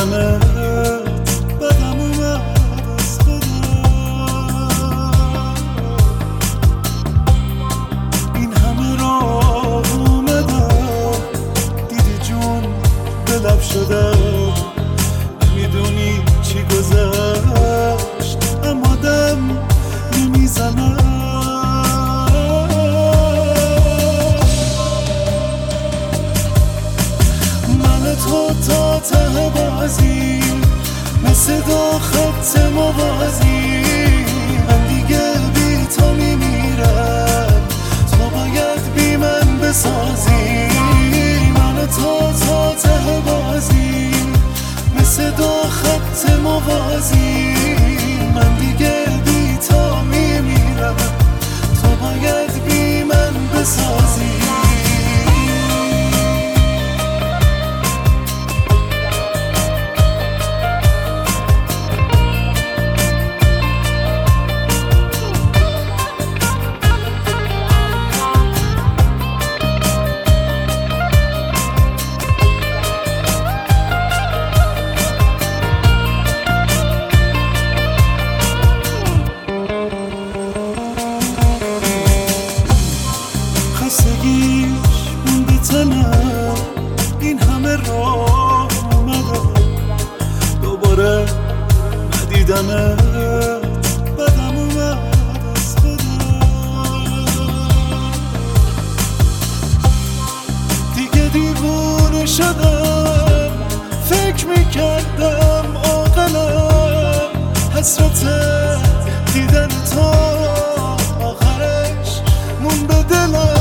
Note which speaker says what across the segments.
Speaker 1: ندیدمت بدم اومد از خودم. این همه راه اومدم دیدی جون به لب شدم، نمیدونی چی گذشت اما دم نمیزنم. من تو تا ته بازی مثل دو خط موازی، من دیگه بی تو میمیرم، تو باید بی من بسازی. من تو تا ته بازی مثل دو خط موازی، من دیگه بی تو میمیرم، تو باید بی من بسازی. خستگیش مونده تنم، این همه راه اومدم دوباره ندیدمت بدم اومد از خودم. دیگه دیوونه شدم، فکر میکردم عاقلم، حسرت دیدن تو آخرش مون به دلم.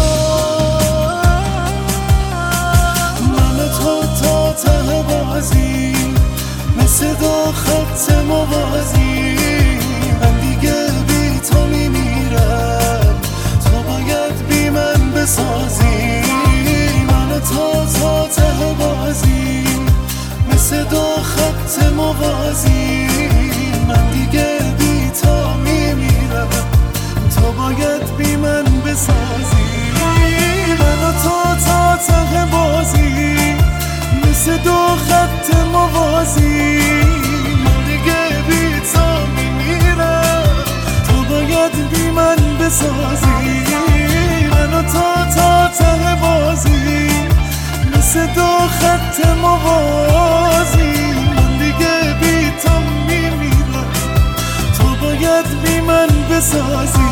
Speaker 1: مثل دو خط موازی، من دیگه بی تو میمیرم، تو باید بی من بسازی. من تو تا ته بازی مثل دو خط موازی، من دیگه بی تو میمیرم، تو باید بی من بسازی. من تو تا ته بازی مثل دو خط موازی، من دیگه بی تو میمیرم، تو باید بی من بسازی. من تو تا ته بازی مثل دو خط موازی، من دیگه بی تو میمیرم، تو باید بی من بسازی.